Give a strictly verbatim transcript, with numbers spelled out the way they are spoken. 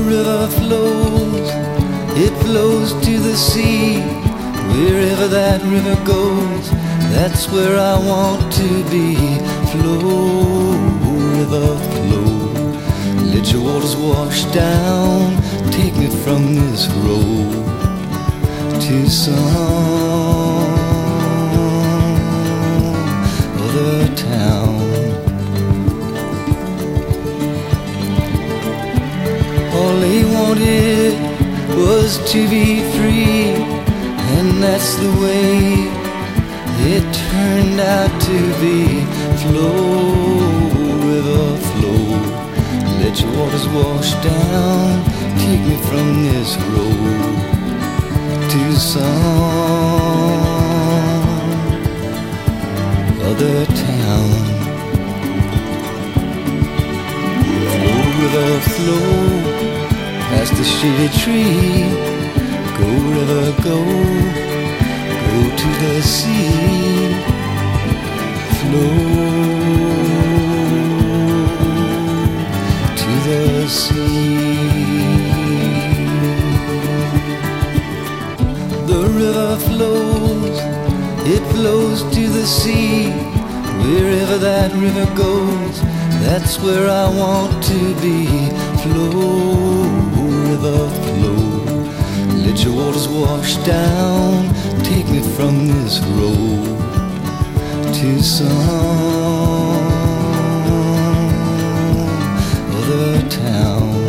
river flows, it flows to the sea. Wherever that river goes, that's where I want to be. Flow, river, flow, let your waters wash down. Take me from this road to some other town. All he wanted was to be free, and that's the way it turned out to be. Flow, river, flow, let your waters wash down. Take me from this road to some other town. Flow, river, flow, past the shady tree. Go, river, go, go to the sea. Flow to the sea. The river flows, it flows to the sea. Wherever that river goes, that's where I want to be. Flow, river, flow, let your waters wash down. Take me from this road to some other town.